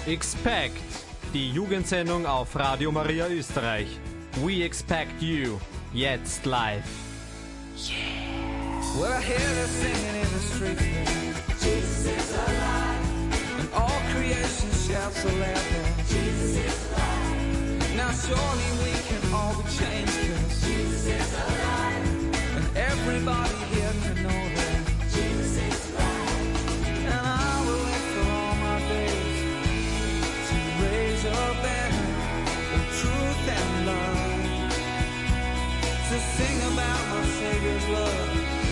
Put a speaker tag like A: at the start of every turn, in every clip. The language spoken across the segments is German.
A: Expect, die Jugendsendung auf Radio Maria Österreich. We expect you, jetzt live.
B: Yeah. Well, I hear the singing in the streets. Jesus is alive. And all creation shouts aloud. Jesus is alive. Now surely we can all be changed. 'Cause Jesus is alive. And everybody here can know that Jesus is alive. And I will live for all my days to raise your banner of truth and love, to sing about my Savior's love.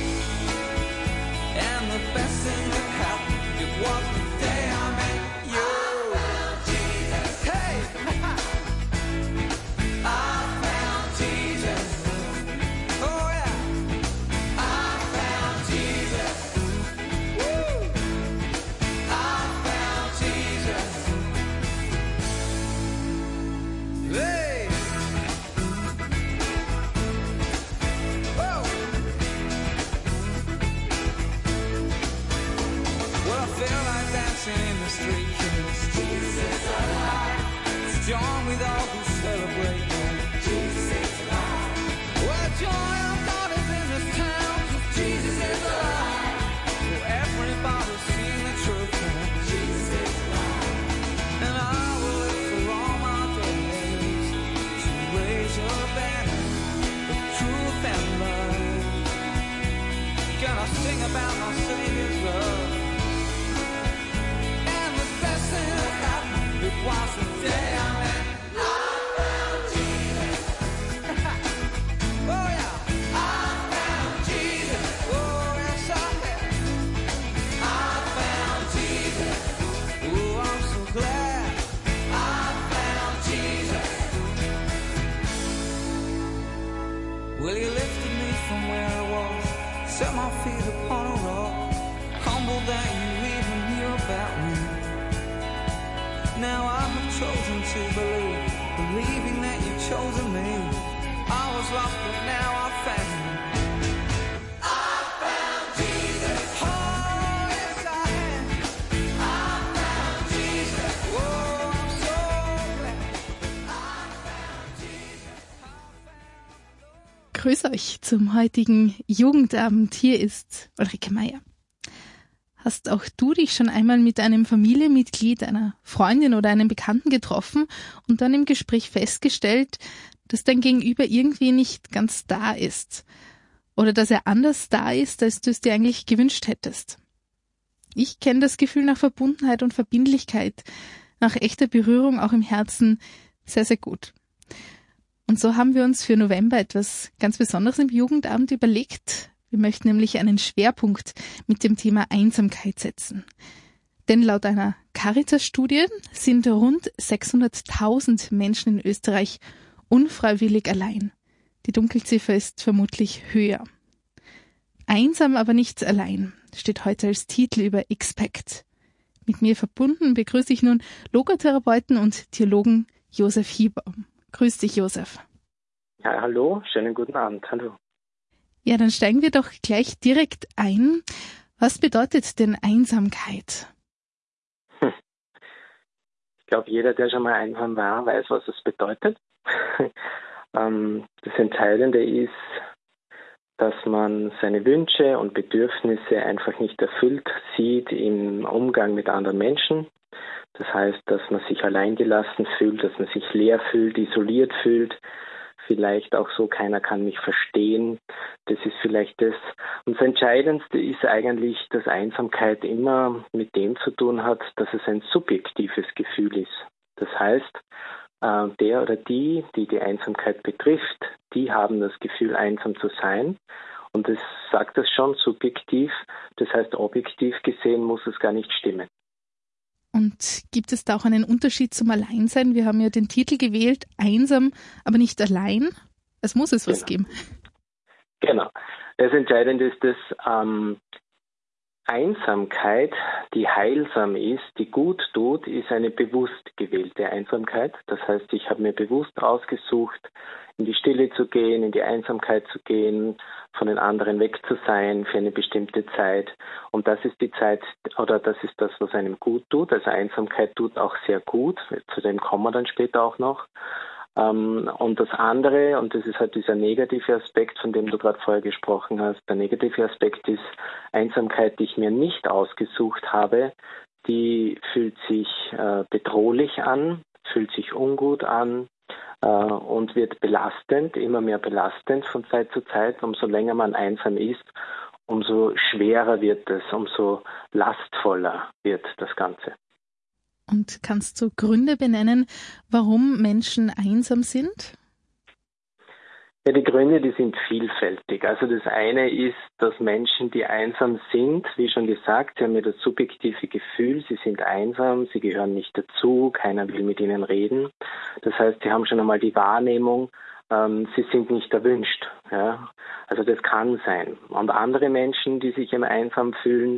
B: And the best thing that happened, it was the day I met you. I found Jesus. Hey! I found Jesus. Oh yeah. I found Jesus. Woo! I found Jesus. Hey! Whoa! Well, I feel like dancing in the street, 'cause Jesus is alive. It's joy with all who celebrate. Jesus is alive. Well, joy of God is in this town, 'cause Jesus is alive. Oh, everybody's seen the truth. Jesus is alive. And I will live for all my days to raise your banner of truth and love. Gonna sing about my Savior's love. And the best thing that happened, it was the day I met. I found Jesus. Oh yeah. I found Jesus. Oh yes I have. I found Jesus. Oh, I'm so glad. I found Jesus. Well, he lifted me from where I was, set my feet upon a rock, humble that you even knew about me. Now I have chosen to believe, believing that you've chosen me. I was lost, but now I found. I found Jesus. Oh, yes I have. I found Jesus. Oh, I'm so glad. I found Jesus.
C: Grüß euch zum heutigen Jugendabend. Hier ist Ulrike Meier. Hast auch du dich schon einmal mit einem Familienmitglied, einer Freundin oder einem Bekannten getroffen und dann im Gespräch festgestellt, dass dein Gegenüber irgendwie nicht ganz da ist oder dass er anders da ist, als du es dir eigentlich gewünscht hättest? Ich kenne das Gefühl nach Verbundenheit und Verbindlichkeit, nach echter Berührung auch im Herzen sehr, sehr gut. Und so haben wir uns für November etwas ganz Besonderes im Jugendabend überlegt. Wir möchten nämlich einen Schwerpunkt mit dem Thema Einsamkeit setzen. Denn laut einer Caritas-Studie sind rund 600.000 Menschen in Österreich unfreiwillig allein. Die Dunkelziffer ist vermutlich höher. Einsam, aber nicht allein steht heute als Titel über Expect. Mit mir verbunden begrüße ich nun Logotherapeuten und Theologen Josef Hiebaum. Grüß dich, Josef.
D: Ja, hallo, schönen guten Abend, hallo.
C: Ja, dann steigen wir doch gleich direkt ein. Was bedeutet denn Einsamkeit?
D: Ich glaube, jeder, der schon mal einsam war, weiß, was es bedeutet. Das Entscheidende ist, dass man seine Wünsche und Bedürfnisse einfach nicht erfüllt sieht im Umgang mit anderen Menschen. Das heißt, dass man sich alleingelassen fühlt, dass man sich leer fühlt, isoliert fühlt. Vielleicht auch so, keiner kann mich verstehen. Das ist vielleicht das. Und das Entscheidendste ist eigentlich, dass Einsamkeit immer mit dem zu tun hat, dass es ein subjektives Gefühl ist. Das heißt, der oder die Einsamkeit betrifft, die haben das Gefühl, einsam zu sein. Und das sagt das schon subjektiv. Das heißt, objektiv gesehen muss es gar nicht stimmen.
C: Und gibt es da auch einen Unterschied zum Alleinsein? Wir haben ja den Titel gewählt, einsam, aber nicht allein. Es muss was geben.
D: Genau. Das Entscheidende ist, dass Einsamkeit, die heilsam ist, die gut tut, ist eine bewusst gewählte Einsamkeit. Das heißt, ich habe mir bewusst ausgesucht, in die Stille zu gehen, in die Einsamkeit zu gehen, von den anderen weg zu sein für eine bestimmte Zeit. Und das ist die Zeit, oder das ist das, was einem gut tut. Also Einsamkeit tut auch sehr gut. Zu dem kommen wir dann später auch noch. Und das andere, und das ist halt dieser negative Aspekt, von dem du gerade vorher gesprochen hast, der negative Aspekt ist Einsamkeit, die ich mir nicht ausgesucht habe, die fühlt sich bedrohlich an, fühlt sich ungut an und wird belastend, immer mehr belastend von Zeit zu Zeit. Umso länger man einsam ist, umso schwerer wird es, umso lastvoller wird das Ganze.
C: Und kannst du Gründe benennen, warum Menschen einsam sind?
D: Ja, die Gründe, die sind vielfältig. Also das eine ist, dass Menschen, die einsam sind, wie schon gesagt, sie haben ja das subjektive Gefühl, sie sind einsam, sie gehören nicht dazu, keiner will mit ihnen reden. Das heißt, sie haben schon einmal die Wahrnehmung, sie sind nicht erwünscht. Ja? Also das kann sein. Und andere Menschen, die sich immer einsam fühlen,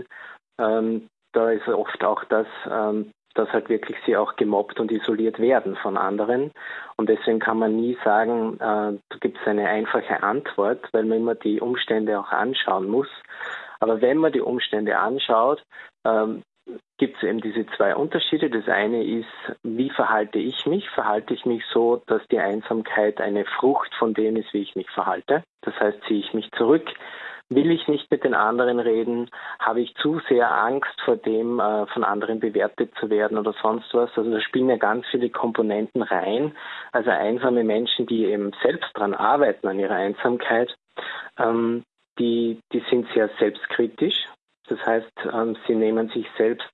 D: da ist oft auch das, dass halt wirklich sie auch gemobbt und isoliert werden von anderen. Und deswegen kann man nie sagen, da gibt es eine einfache Antwort, weil man immer die Umstände auch anschauen muss. Aber wenn man die Umstände anschaut, gibt es eben diese zwei Unterschiede. Das eine ist, wie verhalte ich mich? Verhalte ich mich so, dass die Einsamkeit eine Frucht von dem ist, wie ich mich verhalte? Das heißt, ziehe ich mich zurück? Will ich nicht mit den anderen reden? Habe ich zu sehr Angst vor dem, von anderen bewertet zu werden oder sonst was? Also da spielen ja ganz viele Komponenten rein. Also einsame Menschen, die eben selbst dran arbeiten an ihrer Einsamkeit, die sind sehr selbstkritisch. Das heißt, sie nehmen sich selbst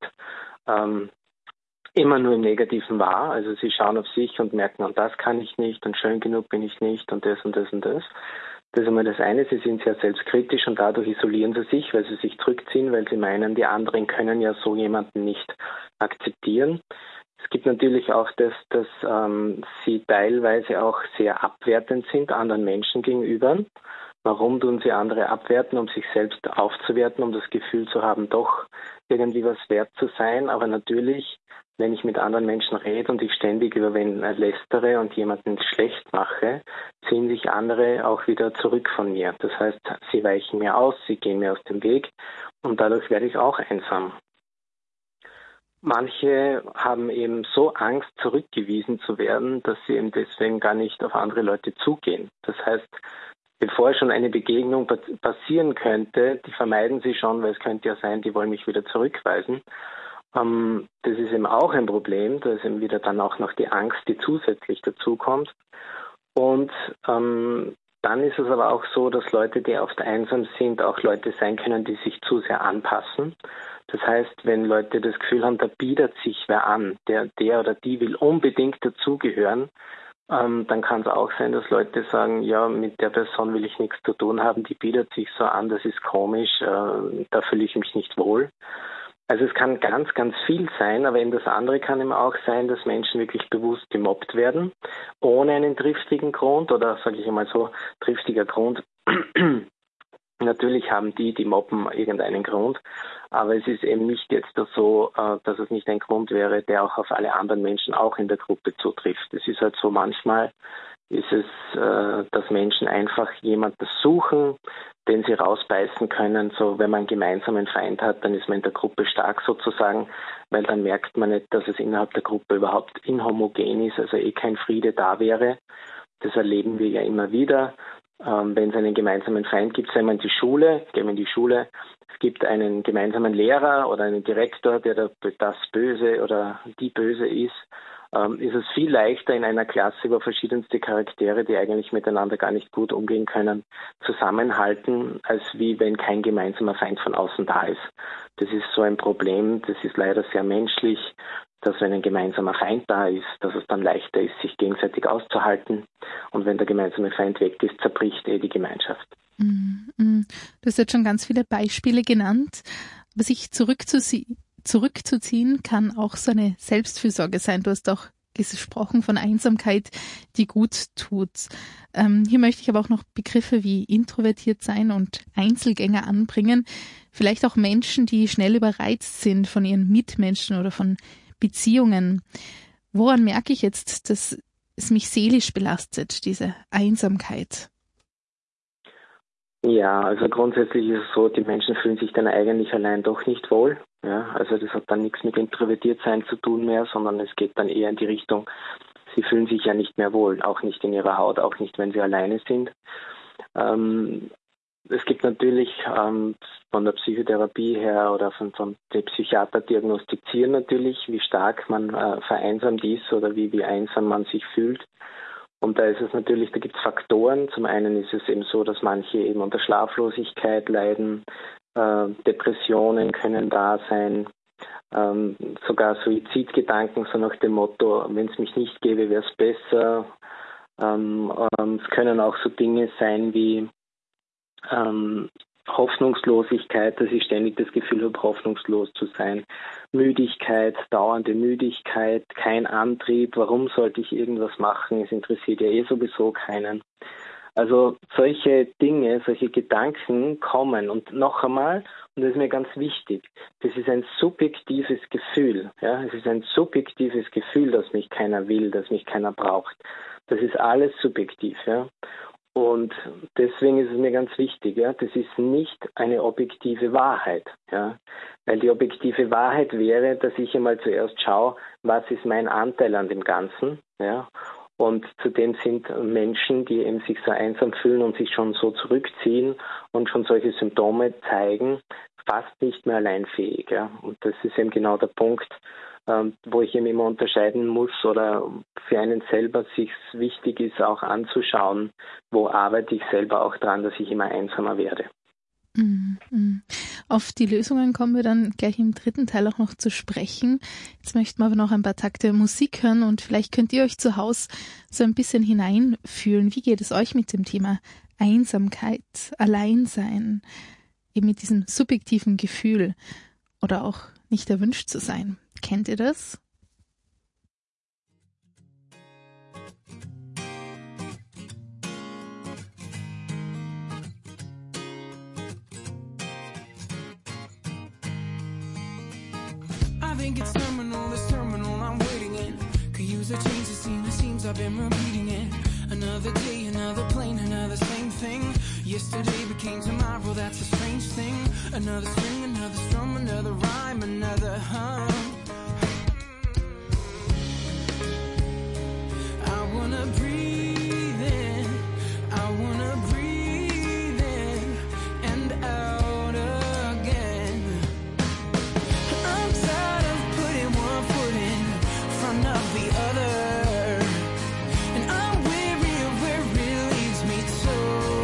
D: immer nur im Negativen wahr. Also sie schauen auf sich und merken, und das kann ich nicht und schön genug bin ich nicht und das und das und das. Das ist einmal das eine, sie sind sehr selbstkritisch und dadurch isolieren sie sich, weil sie sich zurückziehen, weil sie meinen, die anderen können ja so jemanden nicht akzeptieren. Es gibt natürlich auch das, dass sie teilweise auch sehr abwertend sind anderen Menschen gegenüber. Warum tun sie andere abwerten? Um sich selbst aufzuwerten, um das Gefühl zu haben, doch irgendwie was wert zu sein. Aber natürlich, wenn ich mit anderen Menschen rede und ich ständig über wen lästere und jemanden schlecht mache, ziehen sich andere auch wieder zurück von mir. Das heißt, sie weichen mir aus, sie gehen mir aus dem Weg und dadurch werde ich auch einsam. Manche haben eben so Angst, zurückgewiesen zu werden, dass sie eben deswegen gar nicht auf andere Leute zugehen. Das heißt, bevor schon eine Begegnung passieren könnte, die vermeiden sie schon, weil es könnte ja sein, die wollen mich wieder zurückweisen. Das ist eben auch ein Problem, da ist eben wieder dann auch noch die Angst, die zusätzlich dazukommt. Und dann ist es aber auch so, dass Leute, die oft einsam sind, auch Leute sein können, die sich zu sehr anpassen. Das heißt, wenn Leute das Gefühl haben, da bietet sich wer an, der oder die will unbedingt dazugehören, dann kann es auch sein, dass Leute sagen, ja, mit der Person will ich nichts zu tun haben, die bietet sich so an, das ist komisch, da fühle ich mich nicht wohl. Also es kann ganz, ganz viel sein, aber eben das andere kann eben auch sein, dass Menschen wirklich bewusst gemobbt werden, ohne einen triftigen Grund oder, sage ich einmal so, triftiger Grund. Natürlich haben die mobben, irgendeinen Grund, aber es ist eben nicht jetzt so, dass es nicht ein Grund wäre, der auch auf alle anderen Menschen auch in der Gruppe zutrifft. Es ist halt so, manchmal ist es, dass Menschen einfach jemanden suchen, den sie rausbeißen können. So, wenn man einen gemeinsamen Feind hat, dann ist man in der Gruppe stark sozusagen, weil dann merkt man nicht, dass es innerhalb der Gruppe überhaupt inhomogen ist, also kein Friede da wäre. Das erleben wir ja immer wieder. Wenn es einen gemeinsamen Feind gibt, gehen wir in die Schule, es gibt einen gemeinsamen Lehrer oder einen Direktor, der das Böse oder die Böse ist es viel leichter in einer Klasse über verschiedenste Charaktere, die eigentlich miteinander gar nicht gut umgehen können, zusammenhalten, als wie wenn kein gemeinsamer Feind von außen da ist. Das ist so ein Problem, das ist leider sehr menschlich, dass wenn ein gemeinsamer Feind da ist, dass es dann leichter ist, sich gegenseitig auszuhalten. Und wenn der gemeinsame Feind weg ist, zerbricht die Gemeinschaft.
C: Du hast jetzt schon ganz viele Beispiele genannt. Aber sich zurückzuziehen kann auch so eine Selbstfürsorge sein. Du hast auch gesprochen von Einsamkeit, die gut tut. Hier möchte ich aber auch noch Begriffe wie introvertiert sein und Einzelgänger anbringen. vielleicht auch Menschen, die schnell überreizt sind von ihren Mitmenschen oder von Beziehungen. Woran merke ich jetzt, dass es mich seelisch belastet, diese Einsamkeit?
D: Ja, also grundsätzlich ist es so, die Menschen fühlen sich dann eigentlich allein doch nicht wohl. Ja, also das hat dann nichts mit Introvertiertsein zu tun mehr, sondern es geht dann eher in die Richtung, sie fühlen sich ja nicht mehr wohl, auch nicht in ihrer Haut, auch nicht, wenn sie alleine sind. Es gibt natürlich von der Psychotherapie her oder von den Psychiater diagnostizieren natürlich, wie stark man vereinsamt ist oder wie einsam man sich fühlt. Und da ist es natürlich, da gibt es Faktoren. Zum einen ist es eben so, dass manche eben unter Schlaflosigkeit leiden, Depressionen können da sein, sogar Suizidgedanken, so nach dem Motto, wenn es mich nicht gäbe, wäre es besser. Es können auch so Dinge sein wie Hoffnungslosigkeit, dass ich ständig das Gefühl habe, hoffnungslos zu sein. Müdigkeit, dauernde Müdigkeit, kein Antrieb, warum sollte ich irgendwas machen, es interessiert ja sowieso keinen. Also solche Dinge, solche Gedanken kommen und noch einmal, und das ist mir ganz wichtig, das ist ein subjektives Gefühl. Ja? Es ist ein subjektives Gefühl, dass mich keiner will, dass mich keiner braucht. Das ist alles subjektiv. Ja? Und deswegen ist es mir ganz wichtig, ja, das ist nicht eine objektive Wahrheit, ja, weil die objektive Wahrheit wäre, dass ich einmal zuerst schaue, was ist mein Anteil an dem Ganzen, ja, und zudem sind Menschen, die eben sich so einsam fühlen und sich schon so zurückziehen und schon solche Symptome zeigen, fast nicht mehr alleinfähig, ja, und das ist eben genau der Punkt, wo ich eben immer unterscheiden muss oder für einen selber sich wichtig ist, auch anzuschauen, wo arbeite ich selber auch dran, dass ich immer einsamer werde.
C: Auf die Lösungen kommen wir dann gleich im dritten Teil auch noch zu sprechen. Jetzt möchten wir aber noch ein paar Takte Musik hören und vielleicht könnt ihr euch zu Hause so ein bisschen hineinfühlen. Wie geht es euch mit dem Thema Einsamkeit, Alleinsein, eben mit diesem subjektiven Gefühl oder auch nicht erwünscht zu sein? Kennt ihr das?
B: I think it's terminal, this terminal I'm waiting in. Could use a change of scene, it seems I've been repeating it. Another day, another plane, another same thing. Yesterday became tomorrow, that's a strange thing. Another string, another strum, another rhyme, another hum. I wanna breathe in, I wanna breathe in and out again. I'm tired of putting one foot in front of the other, and I'm weary of where it leads me to.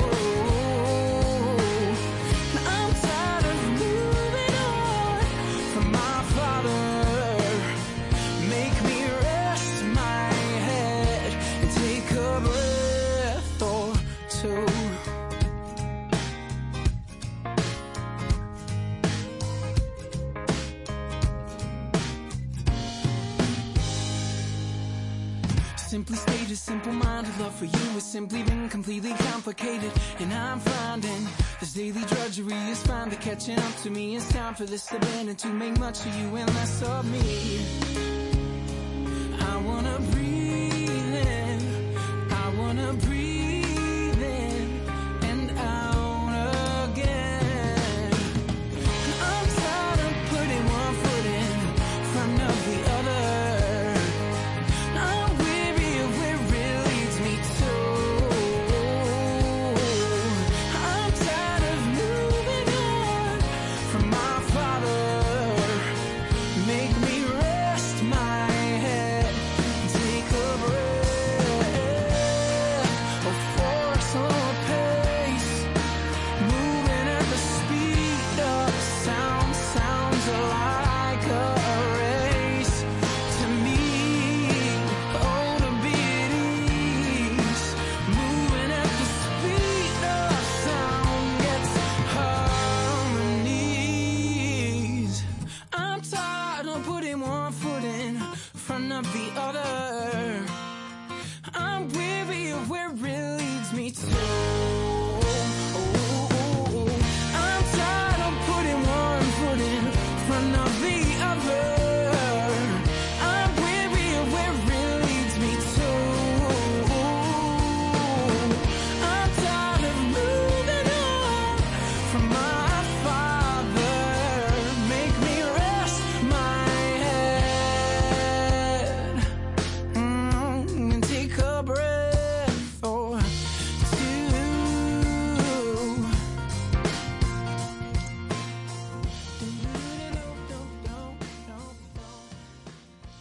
B: I'm tired of moving on from my Father. Make me rest my head and take a breath or two. Simply stated, simple-minded love for you has simply been completely complicated. And I'm finding this daily drudgery is finally catching up to me. It's time for this abandon to make much of you and less of me. I wanna breathe in, I wanna breathe in and out again. I'm tired of putting one foot in front of the other. I'm weary of where it leads me to. I'm tired of moving on from my Father. Make me rest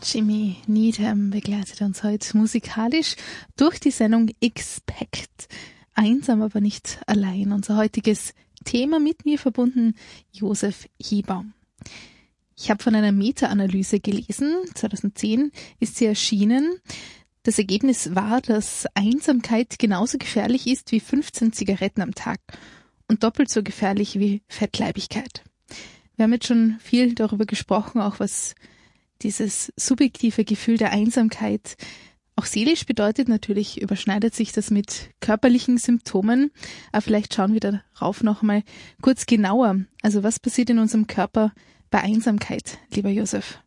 C: Jimmy Needham begleitet uns heute musikalisch durch die Sendung Expect. Einsam, aber nicht allein. Unser heutiges Thema, mit mir verbunden Josef Hebaum. Ich habe von einer Meta-Analyse gelesen, 2010 ist sie erschienen. Das Ergebnis war, dass Einsamkeit genauso gefährlich ist wie 15 Zigaretten am Tag und doppelt so gefährlich wie Fettleibigkeit. Wir haben jetzt schon viel darüber gesprochen, auch was dieses subjektive Gefühl der Einsamkeit auch seelisch bedeutet. Natürlich überschneidet sich das mit körperlichen Symptomen, aber vielleicht schauen wir darauf noch mal kurz genauer. Also was passiert in unserem Körper bei Einsamkeit, lieber Josef?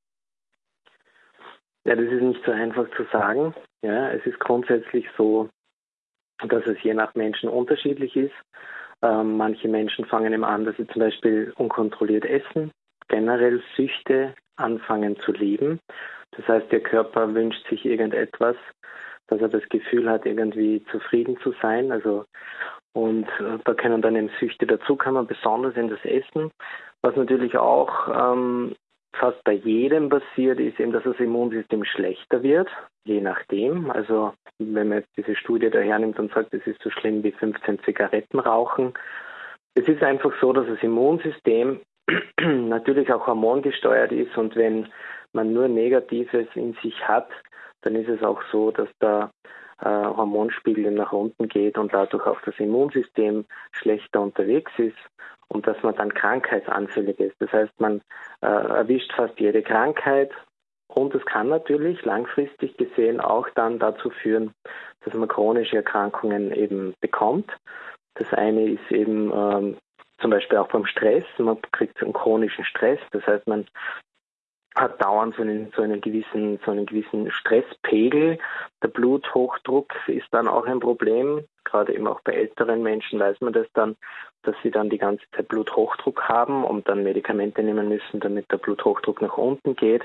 D: Ja, das ist nicht so einfach zu sagen. Ja, es ist grundsätzlich so, dass es je nach Menschen unterschiedlich ist. Manche Menschen fangen eben an, dass sie zum Beispiel unkontrolliert essen, generell Süchte anfangen zu leben. Das heißt, der Körper wünscht sich irgendetwas, dass er das Gefühl hat, irgendwie zufrieden zu sein. Und da können dann eben Süchte dazukommen, besonders in das Essen. Was natürlich auch fast bei jedem passiert, ist eben, dass das Immunsystem schlechter wird, je nachdem. Also wenn man jetzt diese Studie da hernimmt und sagt, es ist so schlimm wie 15 Zigaretten rauchen. Es ist einfach so, dass das Immunsystem natürlich auch hormongesteuert ist, und wenn man nur Negatives in sich hat, dann ist es auch so, dass der Hormonspiegel nach unten geht und dadurch auch das Immunsystem schlechter unterwegs ist und dass man dann krankheitsanfällig ist. Das heißt, man erwischt fast jede Krankheit, und es kann natürlich langfristig gesehen auch dann dazu führen, dass man chronische Erkrankungen eben bekommt. Das eine ist eben zum Beispiel auch beim Stress. Man kriegt einen chronischen Stress, das heißt, man hat dauernd so einen gewissen Stresspegel. Der Bluthochdruck ist dann auch ein Problem. Gerade eben auch bei älteren Menschen weiß man das dann, dass sie dann die ganze Zeit Bluthochdruck haben und dann Medikamente nehmen müssen, damit der Bluthochdruck nach unten geht.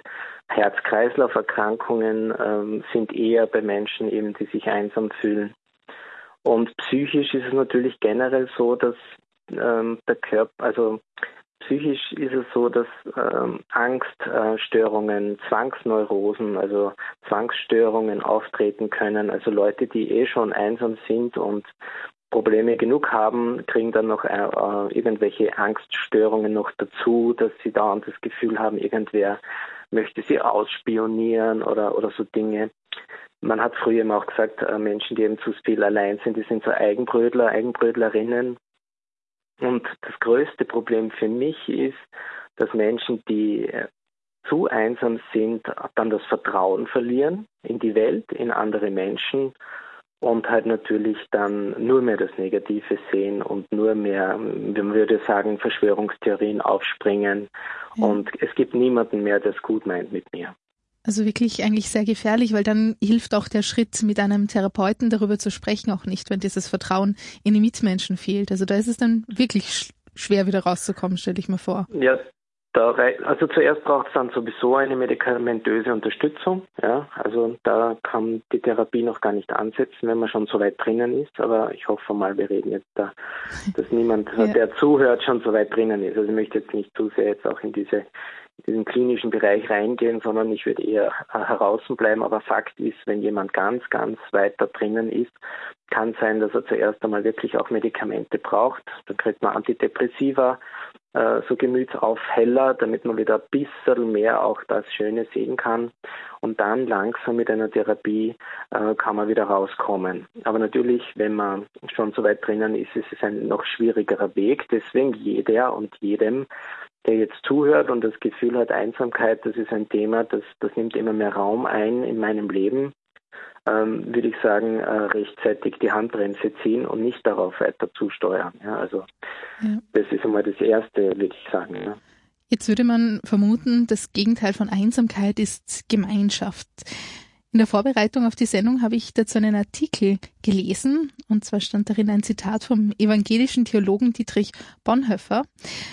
D: Herz-Kreislauf-Erkrankungen sind eher bei Menschen eben, die sich einsam fühlen. Und psychisch ist es natürlich generell so, dass der Körper, psychisch ist es so, dass Angststörungen, Zwangsneurosen, also Zwangsstörungen auftreten können. Also Leute, die schon einsam sind und Probleme genug haben, kriegen dann noch irgendwelche Angststörungen noch dazu, dass sie dauernd das Gefühl haben, irgendwer möchte sie ausspionieren oder so Dinge. Man hat früher immer auch gesagt, Menschen, die eben zu viel allein sind, die sind so Eigenbrötler, Eigenbrötlerinnen. Und das größte Problem für mich ist, dass Menschen, die zu einsam sind, dann das Vertrauen verlieren in die Welt, in andere Menschen und halt natürlich dann nur mehr das Negative sehen und nur mehr, man würde sagen, Verschwörungstheorien aufspringen. Ja. Und es gibt niemanden mehr, der es gut meint mit mir.
C: Also wirklich eigentlich sehr gefährlich, weil dann hilft auch der Schritt, mit einem Therapeuten darüber zu sprechen, auch nicht, wenn dieses Vertrauen in die Mitmenschen fehlt. Also da ist es dann wirklich schwer, wieder rauszukommen, stelle ich mir vor.
D: Ja, also zuerst braucht es dann sowieso eine medikamentöse Unterstützung. Ja, also da kann die Therapie noch gar nicht ansetzen, wenn man schon so weit drinnen ist. Aber ich hoffe mal, wir reden jetzt da, dass niemand, der zuhört, schon so weit drinnen ist. Also ich möchte jetzt nicht zu sehr jetzt auch in diesen klinischen Bereich reingehen, sondern ich würde eher heraußen bleiben. Aber Fakt ist, wenn jemand ganz, ganz weit da drinnen ist, kann sein, dass er zuerst einmal wirklich auch Medikamente braucht. Dann kriegt man Antidepressiva, so Gemütsaufheller, damit man wieder ein bisschen mehr auch das Schöne sehen kann. Und dann langsam mit einer Therapie kann man wieder rauskommen. Aber natürlich, wenn man schon so weit drinnen ist, ist es ein noch schwierigerer Weg. Deswegen jeder und jedem, der jetzt zuhört und das Gefühl hat, Einsamkeit, das ist ein Thema, das nimmt immer mehr Raum ein in meinem Leben, würde ich sagen, rechtzeitig die Handbremse ziehen und nicht darauf weiter zusteuern. Ja, also das ist einmal das Erste, würde ich sagen. Ja.
C: Jetzt würde man vermuten, das Gegenteil von Einsamkeit ist Gemeinschaft. In der Vorbereitung auf die Sendung habe ich dazu einen Artikel gelesen, und zwar stand darin ein Zitat vom evangelischen Theologen Dietrich Bonhoeffer.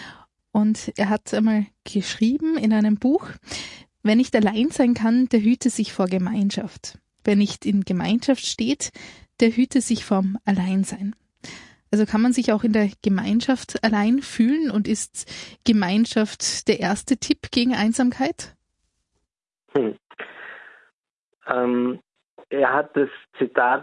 C: Und er hat einmal geschrieben in einem Buch: Wer nicht allein sein kann, der hüte sich vor Gemeinschaft. Wer nicht in Gemeinschaft steht, der hüte sich vom Alleinsein. Also kann man sich auch in der Gemeinschaft allein fühlen, und ist Gemeinschaft der erste Tipp gegen Einsamkeit?
D: Hm. Er hat das Zitat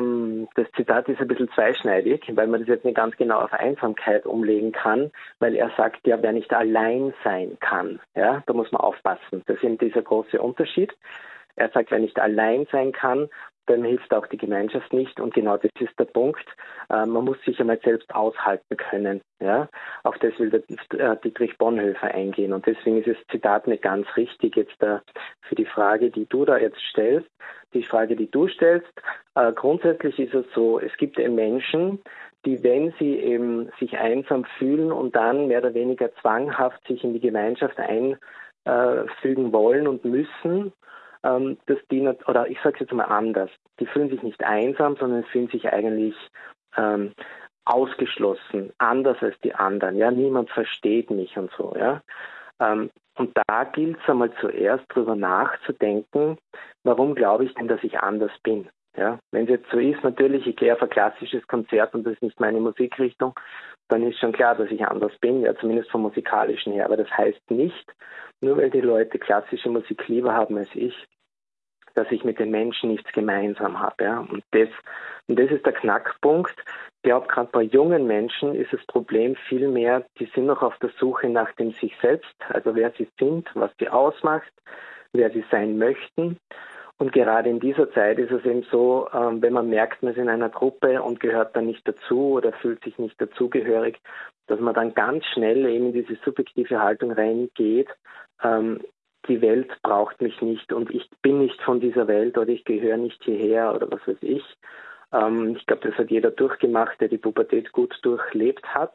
D: ist ein bisschen zweischneidig, weil man das jetzt nicht ganz genau auf Einsamkeit umlegen kann, weil er sagt ja, wer nicht allein sein kann, ja, da muss man aufpassen. Das ist eben dieser große Unterschied. Er sagt, wer nicht allein sein kann, dann hilft auch die Gemeinschaft nicht. Und genau das ist der Punkt. Man muss sich einmal selbst aushalten können. Ja? Auf das will der Dietrich Bonhoeffer eingehen. Und deswegen ist das Zitat nicht ganz richtig jetzt für die Frage, die du da jetzt stellst. Die Frage, die du stellst, grundsätzlich ist es so, es gibt eben Menschen, die, wenn sie eben sich einsam fühlen und dann mehr oder weniger zwanghaft sich in die Gemeinschaft einfügen wollen und müssen, dass die, oder ich sage es jetzt mal anders, die fühlen sich nicht einsam, sondern fühlen sich eigentlich ausgeschlossen, anders als die anderen. Ja, niemand versteht mich und so. Ja, und da gilt es einmal zuerst darüber nachzudenken, warum glaube ich denn, dass ich anders bin? Ja, wenn es jetzt so ist, natürlich, ich gehe auf ein klassisches Konzert und das ist nicht meine Musikrichtung, dann ist schon klar, dass ich anders bin, ja, zumindest vom Musikalischen her. Aber das heißt nicht, nur weil die Leute klassische Musik lieber haben als ich, dass ich mit den Menschen nichts gemeinsam habe. Ja. Und das ist der Knackpunkt. Ich glaube, gerade bei jungen Menschen ist das Problem vielmehr, die sind noch auf der Suche nach dem sich selbst, also wer sie sind, was sie ausmacht, wer sie sein möchten. Und gerade in dieser Zeit ist es eben so, wenn man merkt, man ist in einer Gruppe und gehört dann nicht dazu oder fühlt sich nicht dazugehörig, dass man dann ganz schnell eben in diese subjektive Haltung reingeht, die Welt braucht mich nicht und ich bin nicht von dieser Welt oder ich gehöre nicht hierher oder was weiß ich. Ich glaube, das hat jeder durchgemacht, der die Pubertät gut durchlebt hat.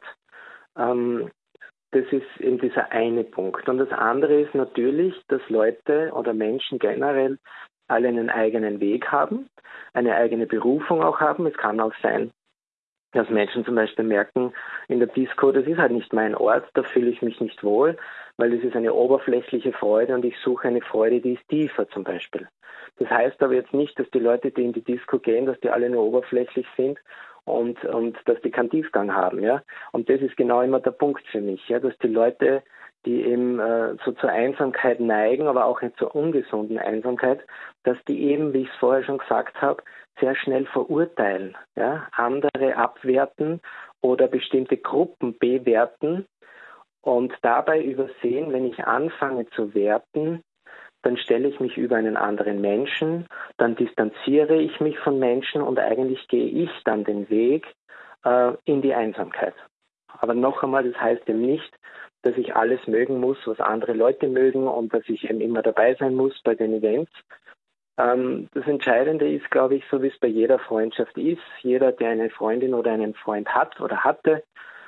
D: Das ist eben dieser eine Punkt. Und das andere ist natürlich, dass Leute oder Menschen generell alle einen eigenen Weg haben, eine eigene Berufung auch haben. Es kann auch sein, dass Menschen zum Beispiel merken, in der Disco, das ist halt nicht mein Ort, da fühle ich mich nicht wohl, weil das ist eine oberflächliche Freude und ich suche eine Freude, die ist tiefer zum Beispiel. Das heißt aber jetzt nicht, dass die Leute, die in die Disco gehen, dass die alle nur oberflächlich sind und dass die keinen Tiefgang haben. Ja? Und das ist genau immer der Punkt für mich, ja? Dass die Leute, die eben so zur Einsamkeit neigen, aber auch zur ungesunden Einsamkeit, dass die eben, wie ich es vorher schon gesagt habe, sehr schnell verurteilen, ja? Andere abwerten oder bestimmte Gruppen bewerten und dabei übersehen, wenn ich anfange zu werten, dann stelle ich mich über einen anderen Menschen, dann distanziere ich mich von Menschen und eigentlich gehe ich dann den Weg in die Einsamkeit. Aber noch einmal, das heißt eben nicht, dass ich alles mögen muss, was andere Leute mögen und dass ich eben immer dabei sein muss bei den Events. Das Entscheidende ist, glaube ich, so wie es bei jeder Freundschaft ist, jeder, der eine Freundin oder einen Freund hat oder hatte,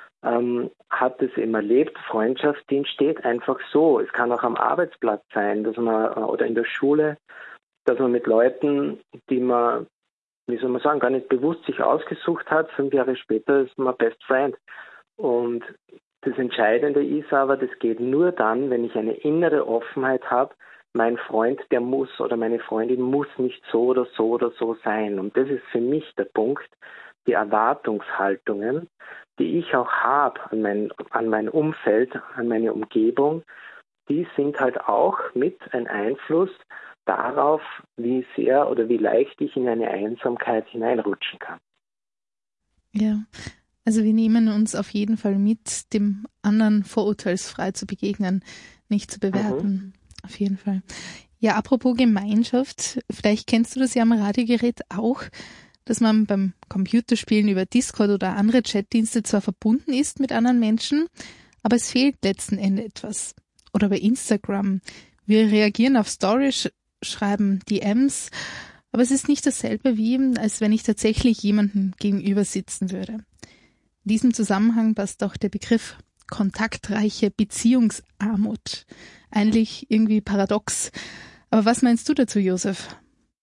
D: hat es immer erlebt. Freundschaft, die entsteht einfach so. Es kann auch am Arbeitsplatz sein, dass man oder in der Schule, dass man mit Leuten, die man, wie soll man sagen, gar nicht bewusst sich ausgesucht hat, 5 Jahre später ist man Best Friend. Und das Entscheidende ist aber, das geht nur dann, wenn ich eine innere Offenheit habe, mein Freund, der muss oder meine Freundin muss nicht so oder so oder so sein. Und das ist für mich der Punkt, die Erwartungshaltungen, die ich auch habe an mein Umfeld, an meine Umgebung, die sind halt auch mit ein Einfluss darauf, wie sehr oder wie leicht ich in eine Einsamkeit hineinrutschen kann.
C: Ja, also wir nehmen uns auf jeden Fall mit, dem anderen vorurteilsfrei zu begegnen, nicht zu bewerten. Auf jeden Fall. Ja, apropos Gemeinschaft, vielleicht kennst du das ja am Radiogerät auch, dass man beim Computerspielen über Discord oder andere Chatdienste zwar verbunden ist mit anderen Menschen, aber es fehlt letzten Endes etwas. Oder bei Instagram. Wir reagieren auf Stories, schreiben DMs, aber es ist nicht dasselbe wie, als wenn ich tatsächlich jemandem gegenüber sitzen würde. In diesem Zusammenhang passt auch der Begriff kontaktreiche Beziehungsarmut. Eigentlich irgendwie paradox. Aber was meinst du dazu, Josef?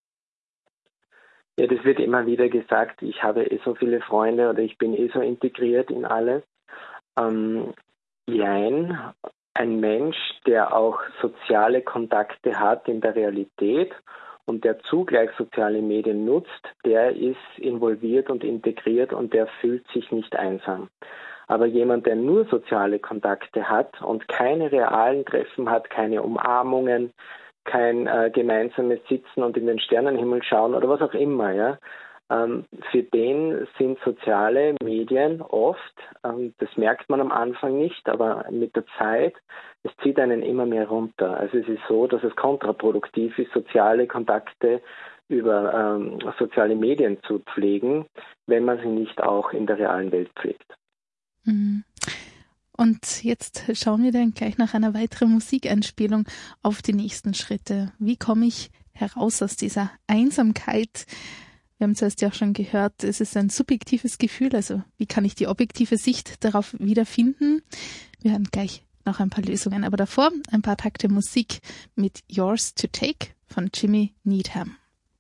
D: Ja, das wird immer wieder gesagt, ich habe so viele Freunde oder ich bin so integriert in alles. Jein, ein Mensch, der auch soziale Kontakte hat in der Realität und der zugleich soziale Medien nutzt, der ist involviert und integriert und der fühlt sich nicht einsam. Aber jemand, der nur soziale Kontakte hat und keine realen Treffen hat, keine Umarmungen, kein gemeinsames Sitzen und in den Sternenhimmel schauen oder was auch immer, ja. Für den sind soziale Medien oft, das merkt man am Anfang nicht, aber mit der Zeit, es zieht einen immer mehr runter. Also es ist so, dass es kontraproduktiv ist, soziale Kontakte über soziale Medien zu pflegen, wenn man sie nicht auch in der realen Welt pflegt.
C: Und jetzt schauen wir dann gleich nach einer weiteren Musikeinspielung auf die nächsten Schritte. Wie komme ich heraus aus dieser Einsamkeit? Wir haben zuerst ja auch schon gehört, es ist ein subjektives Gefühl, also wie kann ich die objektive Sicht darauf wiederfinden? Wir hören gleich noch ein paar Lösungen, aber davor ein paar Takte Musik mit Yours to Take von Jimmy Needham.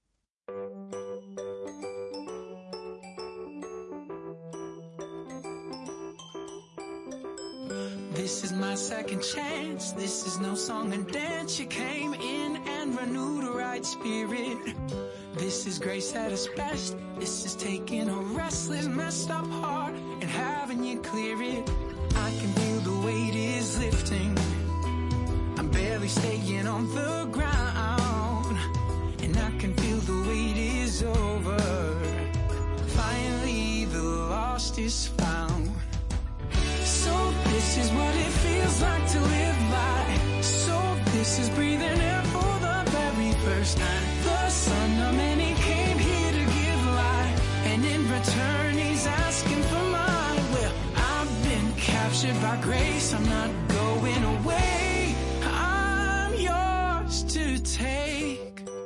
B: This is my second chance, this is no song and dance. You came in and renewed a right spirit. This is grace at its best, this is taking a restless, messed up heart and having you clear it. I can feel the weight is lifting, I'm barely staying on the ground, and I can feel the weight is over. Finally the lost is found. So this is what it feels like to live life. So this is breathing air for the very first time. The son of many came here to give life, and in return he's asking for mine. Well, I've been captured by grace, I'm not going away. I'm yours to take.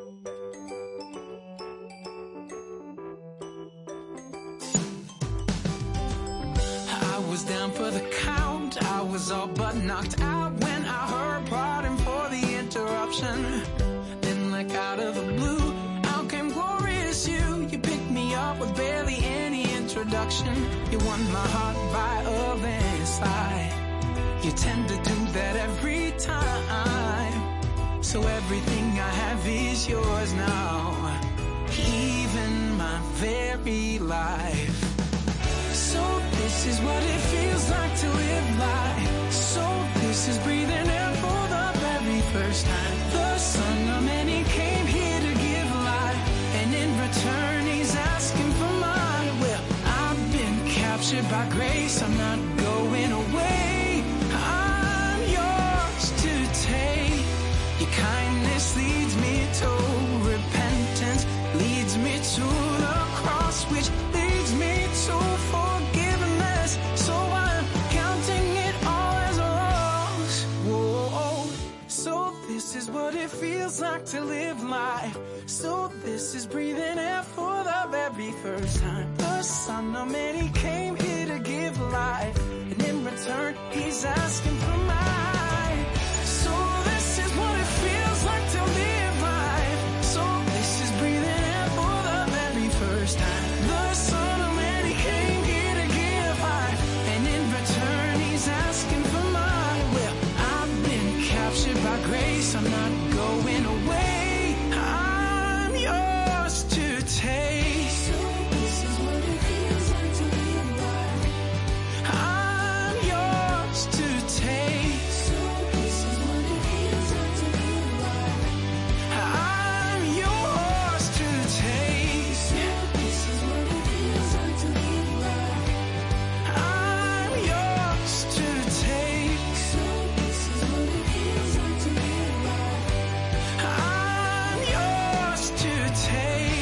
B: Was down for the count, I was all but knocked out when I heard pardon for the interruption. Then like out of the blue, out came glorious you. You picked me up with barely any introduction. You won my heart by a landslide. You tend to do that every time. So everything I have is yours now, even my very life. So this is what it feels like to live life. So this is breathing air for the very first time. The son of many came here to give life, and in return he's asking for mine. Well, I've been captured by grace, I'm not going away. I'm yours to take. Your kindness leads me to repentance, leads me to the cross, which leads me to forgiveness. So I'm counting it all as a loss. Whoa. So this is what it feels like to live life. So this is breathing air for the very first time. The son of many came here to give life, and in return he's asking for mine. So this is what it feels like to live life. So this is breathing air for the very first time. The son of many came here to give life, and in return he's asking for mine. Well, I've been captured by grace, I'm not going away. I'm yours to take. So this is what it feels like to live life. I'm yours to take. So this is what it feels like to live life. I'm yours to take. So this is what it feels like to live life. I'm yours to take. So this is what it feels like to live life. I'm yours to take.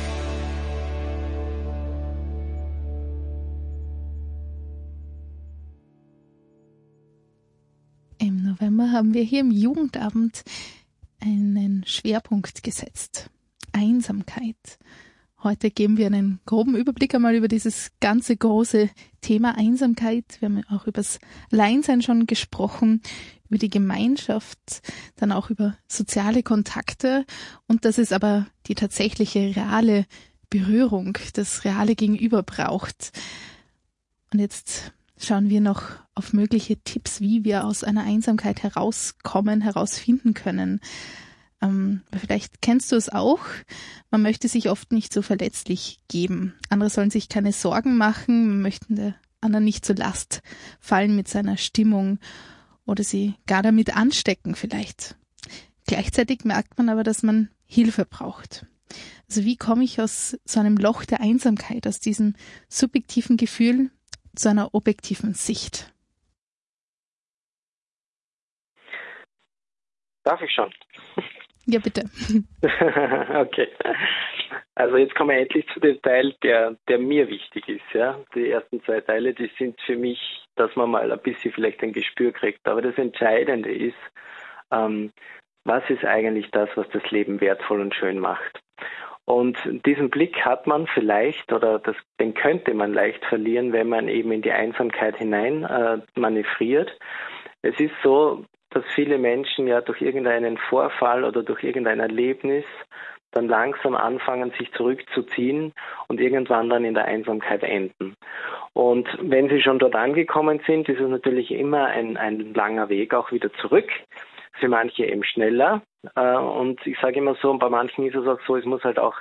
C: Im November haben wir hier im Jugendabend einen Schwerpunkt gesetzt. Einsamkeit. Heute geben wir einen groben Überblick einmal über dieses ganze große Thema Einsamkeit. Wir haben auch über das Alleinsein schon gesprochen, über die Gemeinschaft, dann auch über soziale Kontakte und dass es aber die tatsächliche reale Berührung, das reale Gegenüber braucht. Und jetzt schauen wir noch auf mögliche Tipps, wie wir aus einer Einsamkeit herauskommen, herausfinden können. Vielleicht kennst du es auch, man möchte sich oft nicht so verletzlich geben. Andere sollen sich keine Sorgen machen, man möchte der anderen nicht zur Last fallen mit seiner Stimmung oder sie gar damit anstecken vielleicht. Gleichzeitig merkt man aber, dass man Hilfe braucht. Also wie komme ich aus so einem Loch der Einsamkeit, aus diesem subjektiven Gefühl zu einer objektiven Sicht?
D: Darf ich schon?
C: Ja, bitte.
D: Okay. Also jetzt kommen wir endlich zu dem Teil, der mir wichtig ist. Ja? Die ersten 2 Teile, die sind für mich, dass man mal ein bisschen vielleicht ein Gespür kriegt. Aber das Entscheidende ist, was ist eigentlich das, was das Leben wertvoll und schön macht? Und diesen Blick hat man vielleicht, oder den könnte man leicht verlieren, wenn man eben in die Einsamkeit hinein manövriert. Es ist so, dass viele Menschen ja durch irgendeinen Vorfall oder durch irgendein Erlebnis dann langsam anfangen, sich zurückzuziehen und irgendwann dann in der Einsamkeit enden. Und wenn sie schon dort angekommen sind, ist es natürlich immer ein langer Weg auch wieder zurück. Für manche eben schneller. Und ich sage immer so, und bei manchen ist es auch so, es muss halt auch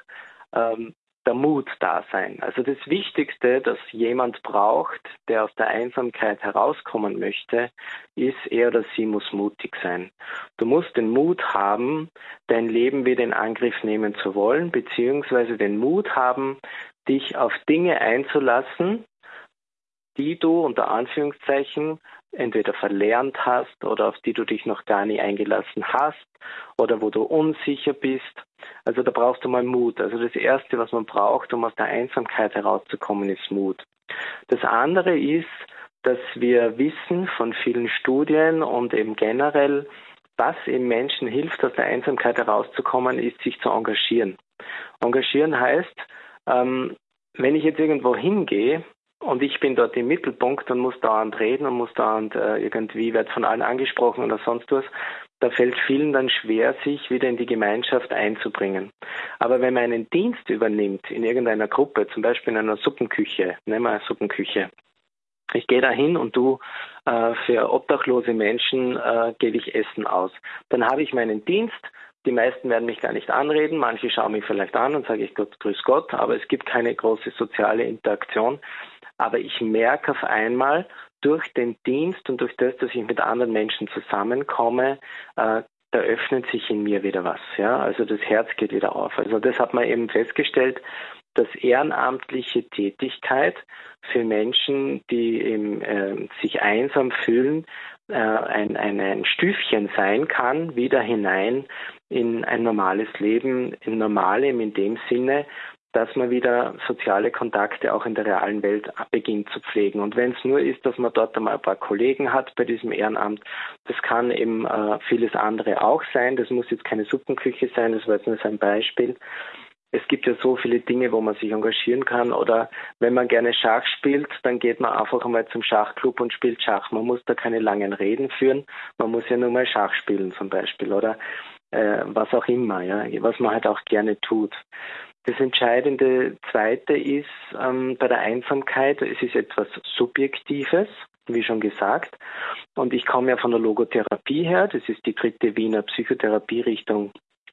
D: der Mut da sein. Also das Wichtigste, das jemand braucht, der aus der Einsamkeit herauskommen möchte, ist, er oder sie muss mutig sein. Du musst den Mut haben, dein Leben wieder in Angriff nehmen zu wollen, beziehungsweise den Mut haben, dich auf Dinge einzulassen, die du unter Anführungszeichen entweder verlernt hast oder auf die du dich noch gar nie eingelassen hast oder wo du unsicher bist. Also da brauchst du mal Mut. Also das Erste, was man braucht, um aus der Einsamkeit herauszukommen, ist Mut. Das andere ist, dass wir wissen von vielen Studien und eben generell, was eben Menschen hilft, aus der Einsamkeit herauszukommen, ist, sich zu engagieren. Engagieren heißt, wenn ich jetzt irgendwo hingehe, und ich bin dort im Mittelpunkt und muss dauernd reden und muss dauernd irgendwie, wird von allen angesprochen oder sonst was, da fällt vielen dann schwer, sich wieder in die Gemeinschaft einzubringen. Aber wenn man einen Dienst übernimmt in irgendeiner Gruppe, zum Beispiel in einer Suppenküche, nehmen wir eine Suppenküche, ich gehe da hin und für obdachlose Menschen gebe ich Essen aus. Dann habe ich meinen Dienst. Die meisten werden mich gar nicht anreden, manche schauen mich vielleicht an und sage ich Gott, grüß Gott, aber es gibt keine große soziale Interaktion. Aber ich merke auf einmal durch den Dienst und durch das, dass ich mit anderen Menschen zusammenkomme, da öffnet sich in mir wieder was. Ja? Also das Herz geht wieder auf. Also das hat man eben festgestellt, dass ehrenamtliche Tätigkeit für Menschen, die eben, sich einsam fühlen, ein Stüfchen sein kann, wieder hinein in ein normales Leben, in Normalem in dem Sinne, dass man wieder soziale Kontakte auch in der realen Welt beginnt zu pflegen. Und wenn es nur ist, dass man dort einmal ein paar Kollegen hat bei diesem Ehrenamt, das kann eben vieles andere auch sein. Das muss jetzt keine Suppenküche sein, das war jetzt nur so ein Beispiel. Es gibt ja so viele Dinge, wo man sich engagieren kann. Oder wenn man gerne Schach spielt, dann geht man einfach einmal zum Schachclub und spielt Schach. Man muss da keine langen Reden führen, man muss ja nur mal Schach spielen zum Beispiel oder was auch immer, ja, was man halt auch gerne tut. Das entscheidende Zweite ist bei der Einsamkeit, es ist etwas Subjektives, wie schon gesagt. Und ich komme ja von der Logotherapie her, das ist die 3. Wiener Psychotherapierichtung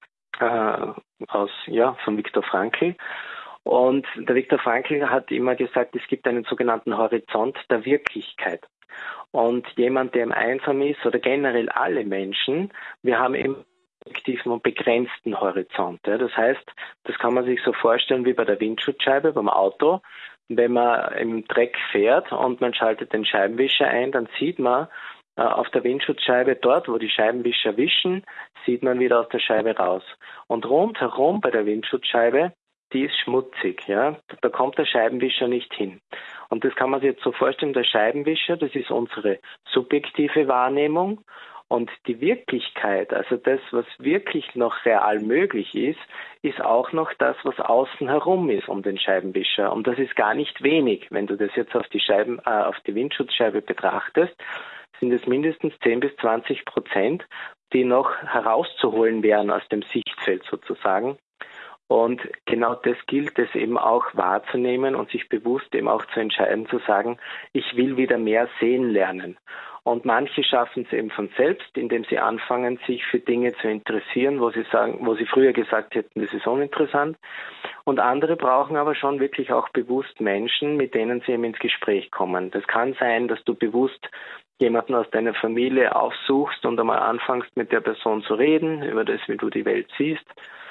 D: von Viktor Frankl. Und der Viktor Frankl hat immer gesagt, es gibt einen sogenannten Horizont der Wirklichkeit. Und jemand, der einsam ist, oder generell alle Menschen, wir haben eben und begrenzten Horizont. Ja. Das heißt, das kann man sich so vorstellen wie bei der Windschutzscheibe beim Auto. Wenn man im Dreck fährt und man schaltet den Scheibenwischer ein, dann sieht man auf der Windschutzscheibe dort, wo die Scheibenwischer wischen, sieht man wieder aus der Scheibe raus. Und rundherum bei der Windschutzscheibe, die ist schmutzig. Ja. Da kommt der Scheibenwischer nicht hin. Und das kann man sich jetzt so vorstellen, der Scheibenwischer, das ist unsere subjektive Wahrnehmung. Und die Wirklichkeit, also das, was wirklich noch real möglich ist, ist auch noch das, was außen herum ist um den Scheibenwischer. Und das ist gar nicht wenig. Wenn du das jetzt auf die Windschutzscheibe betrachtest, sind es mindestens 10-20%, die noch herauszuholen wären aus dem Sichtfeld sozusagen. Und genau das gilt es eben auch wahrzunehmen und sich bewusst eben auch zu entscheiden, zu sagen, ich will wieder mehr sehen lernen. Und manche schaffen es eben von selbst, indem sie anfangen, sich für Dinge zu interessieren, wo sie früher gesagt hätten, das ist uninteressant. Und andere brauchen aber schon wirklich auch bewusst Menschen, mit denen sie eben ins Gespräch kommen. Das kann sein, dass du bewusst jemanden aus deiner Familie aufsuchst und einmal anfängst, mit der Person zu reden, über das, wie du die Welt siehst.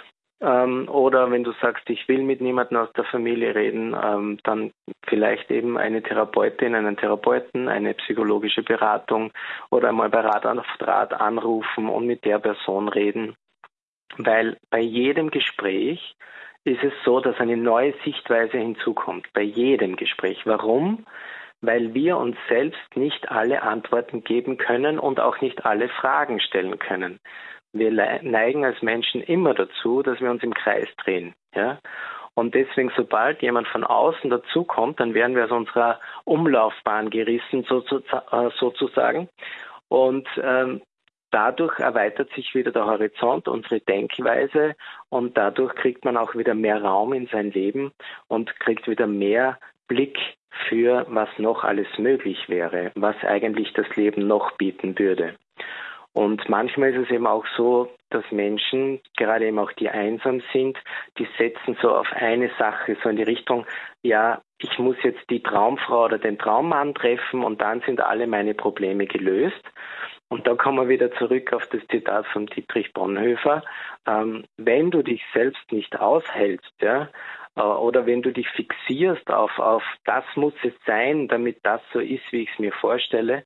D: Oder wenn du sagst, ich will mit niemandem aus der Familie reden, dann vielleicht eben eine Therapeutin, einen Therapeuten, eine psychologische Beratung oder einmal bei Rat auf Draht anrufen und mit der Person reden. Weil bei jedem Gespräch ist es so, dass eine neue Sichtweise hinzukommt. Bei jedem Gespräch. Warum? Weil wir uns selbst nicht alle Antworten geben können und auch nicht alle Fragen stellen können. Wir neigen als Menschen immer dazu, dass wir uns im Kreis drehen. Ja? Und deswegen, sobald jemand von außen dazukommt, dann werden wir aus unserer Umlaufbahn gerissen, sozusagen. Und dadurch erweitert sich wieder der Horizont, unsere Denkweise, und dadurch kriegt man auch wieder mehr Raum in sein Leben und kriegt wieder mehr Blick für, was noch alles möglich wäre, was eigentlich das Leben noch bieten würde. Und manchmal ist es eben auch so, dass Menschen, gerade eben auch die einsam sind, die setzen so auf eine Sache, so in die Richtung, ja, ich muss jetzt die Traumfrau oder den Traummann treffen und dann sind alle meine Probleme gelöst. Und da kommen wir wieder zurück auf das Zitat von Dietrich Bonhoeffer. Wenn du dich selbst nicht aushältst, ja, oder wenn du dich fixierst auf das muss es sein, damit das so ist, wie ich es mir vorstelle,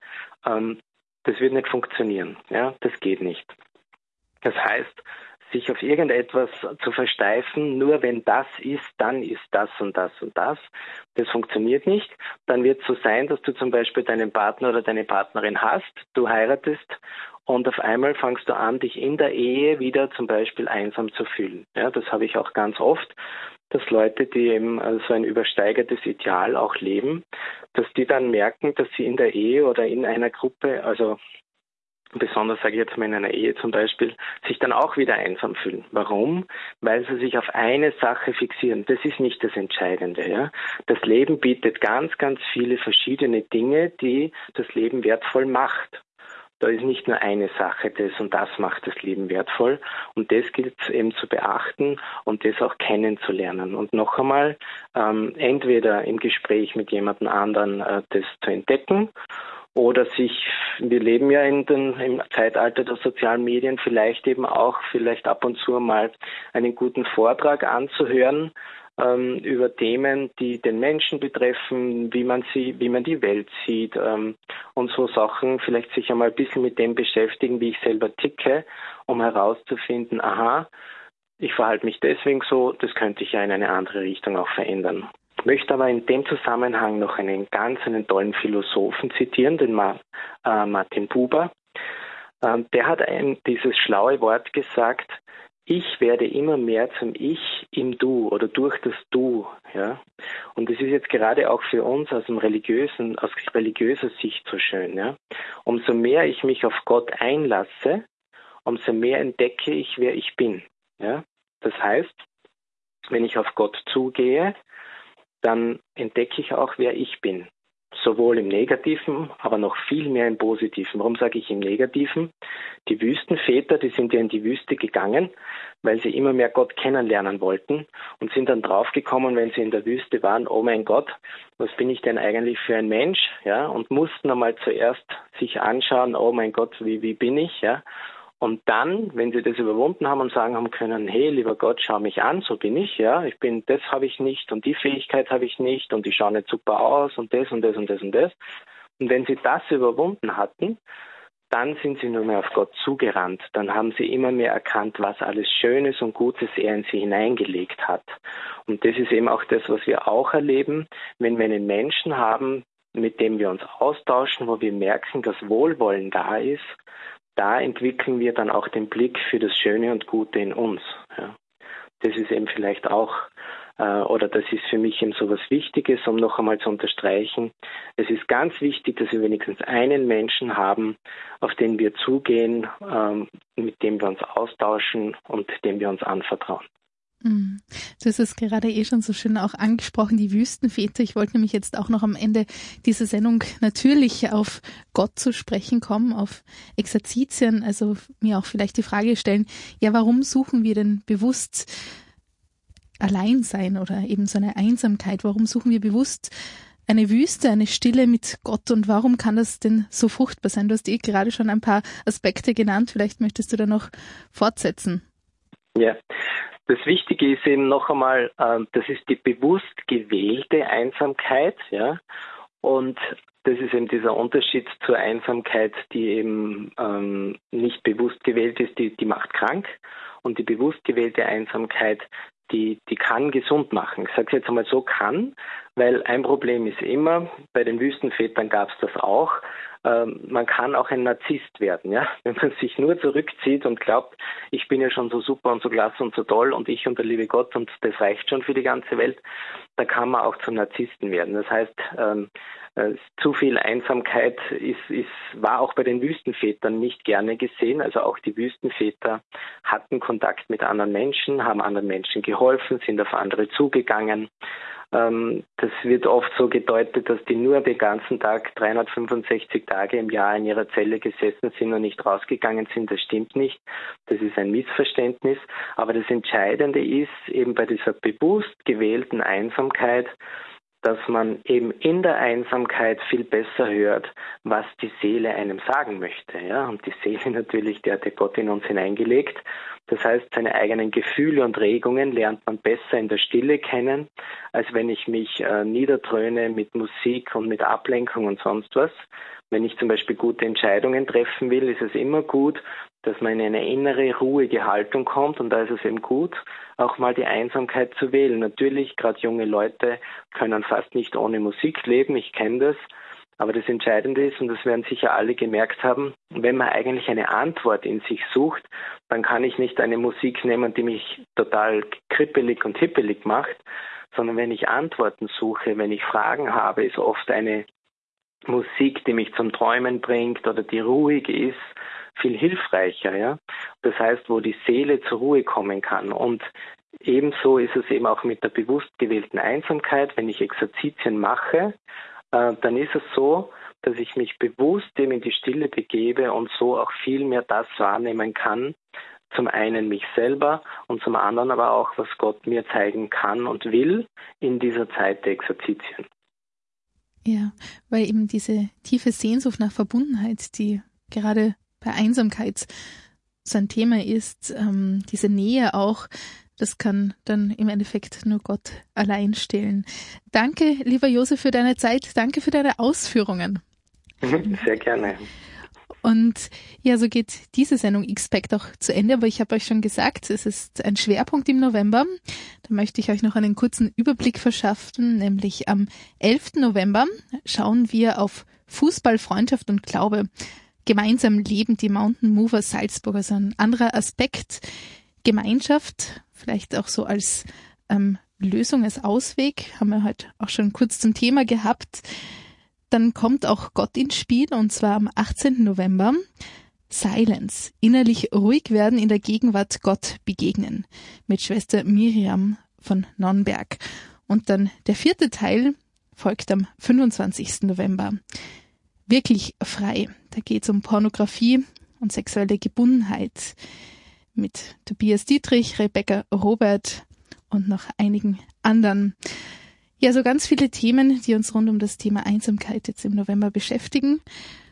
D: das wird nicht funktionieren. Ja, das geht nicht. Das heißt, sich auf irgendetwas zu versteifen, nur wenn das ist, dann ist das und das und das. Das funktioniert nicht. Dann wird es so sein, dass du zum Beispiel deinen Partner oder deine Partnerin hast, du heiratest und auf einmal fängst du an, dich in der Ehe wieder zum Beispiel einsam zu fühlen. Ja, das habe ich auch ganz oft, dass Leute, die eben so ein übersteigertes Ideal auch leben, dass die dann merken, dass sie in der Ehe oder in einer Gruppe, also besonders sage ich jetzt mal in einer Ehe zum Beispiel, sich dann auch wieder einsam fühlen. Warum? Weil sie sich auf eine Sache fixieren. Das ist nicht das Entscheidende. Ja? Das Leben bietet ganz, ganz viele verschiedene Dinge, die das Leben wertvoll macht. Da ist nicht nur eine Sache, das und das macht das Leben wertvoll. Und das gilt es eben zu beachten und das auch kennenzulernen. Und noch einmal, entweder im Gespräch mit jemandem anderen das zu entdecken oder wir leben ja im Zeitalter der sozialen Medien, vielleicht ab und zu mal einen guten Vortrag anzuhören, über Themen, die den Menschen betreffen, wie man die Welt sieht und so Sachen, vielleicht sich einmal ein bisschen mit dem beschäftigen, wie ich selber ticke, um herauszufinden, aha, ich verhalte mich deswegen so, das könnte ich ja in eine andere Richtung auch verändern. Ich möchte aber in dem Zusammenhang noch einen tollen Philosophen zitieren, den Martin Buber. Der hat dieses schlaue Wort gesagt, ich werde immer mehr zum Ich im Du oder durch das Du. Ja? Und das ist jetzt gerade auch für uns aus religiöser Sicht so schön. Ja? Umso mehr ich mich auf Gott einlasse, umso mehr entdecke ich, wer ich bin. Ja? Das heißt, wenn ich auf Gott zugehe, dann entdecke ich auch, wer ich bin. Sowohl im Negativen, aber noch viel mehr im Positiven. Warum sage ich im Negativen? Die Wüstenväter, die sind ja in die Wüste gegangen, weil sie immer mehr Gott kennenlernen wollten und sind dann draufgekommen, wenn sie in der Wüste waren, oh mein Gott, was bin ich denn eigentlich für ein Mensch? Ja, und mussten einmal zuerst sich anschauen, oh mein Gott, wie bin ich? Ja, und dann, wenn sie das überwunden haben und sagen haben können, hey, lieber Gott, schau mich an, so bin ich, ja, das habe ich nicht und die Fähigkeit habe ich nicht und ich schaue nicht super aus und das und das und das und das. Und wenn sie das überwunden hatten, dann sind sie nur mehr auf Gott zugerannt. Dann haben sie immer mehr erkannt, was alles Schönes und Gutes er in sie hineingelegt hat. Und das ist eben auch das, was wir auch erleben, wenn wir einen Menschen haben, mit dem wir uns austauschen, wo wir merken, dass Wohlwollen da ist, da entwickeln wir dann auch den Blick für das Schöne und Gute in uns. Ja. Das ist eben vielleicht auch, oder das ist für mich eben so was Wichtiges, um noch einmal zu unterstreichen. Es ist ganz wichtig, dass wir wenigstens einen Menschen haben, auf den wir zugehen, mit dem wir uns austauschen und dem wir uns anvertrauen.
C: Du hast es gerade schon so schön auch angesprochen, die Wüstenväter. Ich wollte nämlich jetzt auch noch am Ende dieser Sendung natürlich auf Gott zu sprechen kommen, auf Exerzitien, also mir auch vielleicht die Frage stellen, ja, warum suchen wir denn bewusst Alleinsein oder eben so eine Einsamkeit? Warum suchen wir bewusst eine Wüste, eine Stille mit Gott und warum kann das denn so fruchtbar sein? Du hast gerade schon ein paar Aspekte genannt, vielleicht möchtest du da noch fortsetzen.
D: Ja. Das Wichtige ist eben noch einmal, das ist die bewusst gewählte Einsamkeit, ja, und das ist eben dieser Unterschied zur Einsamkeit, die eben nicht bewusst gewählt ist, die macht krank, und die bewusst gewählte Einsamkeit, die kann gesund machen. Ich sage es jetzt einmal so, kann, weil ein Problem ist immer, bei den Wüstenvätern gab es das auch, man kann auch ein Narzisst werden, ja, wenn man sich nur zurückzieht und glaubt, ich bin ja schon so super und so klasse und so toll und ich und der liebe Gott und das reicht schon für die ganze Welt, da kann man auch zum Narzissten werden. Das heißt, zu viel Einsamkeit war auch bei den Wüstenvätern nicht gerne gesehen. Also auch die Wüstenväter hatten Kontakt mit anderen Menschen, haben anderen Menschen geholfen, sind auf andere zugegangen. Das wird oft so gedeutet, dass die nur den ganzen Tag 365 Tage im Jahr in ihrer Zelle gesessen sind und nicht rausgegangen sind. Das stimmt nicht. Das ist ein Missverständnis. Aber das Entscheidende ist eben bei dieser bewusst gewählten Einsamkeit, dass man eben in der Einsamkeit viel besser hört, was die Seele einem sagen möchte. Ja? Und die Seele natürlich, die hat der Gott in uns hineingelegt. Das heißt, seine eigenen Gefühle und Regungen lernt man besser in der Stille kennen, als wenn ich mich niederdröhne mit Musik und mit Ablenkung und sonst was. Wenn ich zum Beispiel gute Entscheidungen treffen will, ist es immer gut, dass man in eine innere, ruhige Haltung kommt, und da ist es eben gut, auch mal die Einsamkeit zu wählen. Natürlich, gerade junge Leute können fast nicht ohne Musik leben, ich kenne das, aber das Entscheidende ist, und das werden sicher alle gemerkt haben, wenn man eigentlich eine Antwort in sich sucht, dann kann ich nicht eine Musik nehmen, die mich total kribbelig und hippelig macht, sondern wenn ich Antworten suche, wenn ich Fragen habe, ist oft eine Musik, die mich zum Träumen bringt oder die ruhig ist, viel hilfreicher, ja. Das heißt, wo die Seele zur Ruhe kommen kann. Und ebenso ist es eben auch mit der bewusst gewählten Einsamkeit. Wenn ich Exerzitien mache, dann ist es so, dass ich mich bewusst eben in die Stille begebe und so auch viel mehr das wahrnehmen kann. Zum einen mich selber und zum anderen aber auch, was Gott mir zeigen kann und will in dieser Zeit der Exerzitien.
C: Ja, weil eben diese tiefe Sehnsucht nach Verbundenheit, die gerade bei Einsamkeit so ein Thema ist, diese Nähe auch, das kann dann im Endeffekt nur Gott allein stillen. Danke, lieber Josef, für deine Zeit. Danke für deine Ausführungen.
D: Sehr gerne.
C: Und ja, so geht diese Sendung Expect auch zu Ende, aber ich habe euch schon gesagt, es ist ein Schwerpunkt im November. Da möchte ich euch noch einen kurzen Überblick verschaffen, nämlich am 11. November schauen wir auf Fußball, Freundschaft und Glaube. Gemeinsam leben die Mountain Mover Salzburg, also ein anderer Aspekt. Gemeinschaft, vielleicht auch so als Lösung, als Ausweg, haben wir heute auch schon kurz zum Thema gehabt. Dann kommt auch Gott ins Spiel, und zwar am 18. November. Silence, innerlich ruhig werden, in der Gegenwart Gott begegnen, mit Schwester Miriam von Nonnberg. Und dann der 4. Teil folgt am 25. November. Wirklich frei. Da geht es um Pornografie und sexuelle Gebundenheit mit Tobias Dietrich, Rebecca Robert und noch einigen anderen. Ja, so ganz viele Themen, die uns rund um das Thema Einsamkeit jetzt im November beschäftigen.